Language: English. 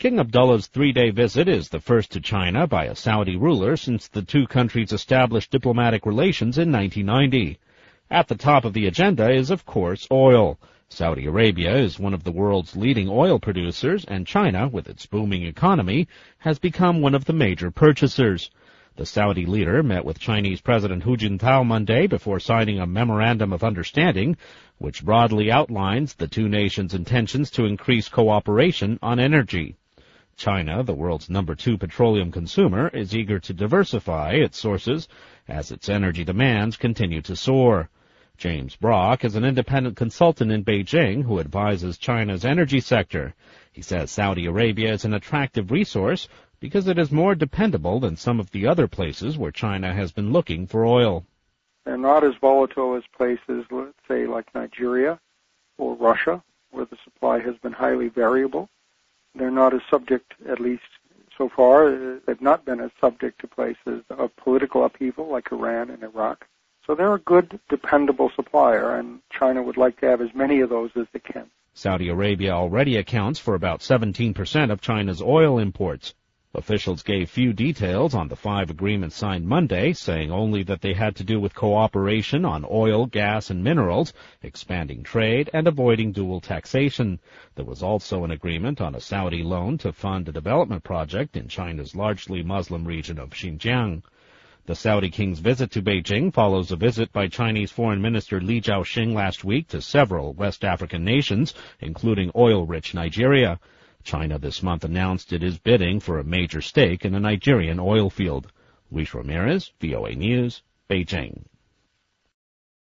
King Abdullah's 3-day visit is the first to China by a Saudi ruler since the two countries established diplomatic relations in 1990. At the top of the agenda is, of course, oil. Saudi Arabia is one of the world's leading oil producers, and China, with its booming economy, has become one of the major purchasers. The Saudi leader met with Chinese President Hu Jintao Monday before signing a memorandum of understanding, which broadly outlines the two nations' intentions to increase cooperation on energy. China, the world's number 2 petroleum consumer, is eager to diversify its sources as its energy demands continue to soar. James Brock is an independent consultant in Beijing who advises China's energy sector. He says Saudi Arabia is an attractive resource because it is more dependable than some of the other places where China has been looking for oil. They're not as volatile as places, let's say, like Nigeria or Russia, where the supply has been highly variable. They're not as subject, at least so far, they've not been as subject to places of political upheaval like Iran and Iraq. So they're a good, dependable supplier, and China would like to have as many of those as it can. Saudi Arabia already accounts for about 17% of China's oil imports. Officials gave few details on the 5 agreements signed Monday, saying only that they had to do with cooperation on oil, gas, and minerals, expanding trade, and avoiding dual taxation. There was also an agreement on a Saudi loan to fund a development project in China's largely Muslim region of Xinjiang. The Saudi king's visit to Beijing follows a visit by Chinese Foreign Minister Li Zhaoxing last week to several West African nations, including oil-rich Nigeria. China this month announced it is bidding for a major stake in a Nigerian oil field. Luis Ramirez, VOA News, Beijing.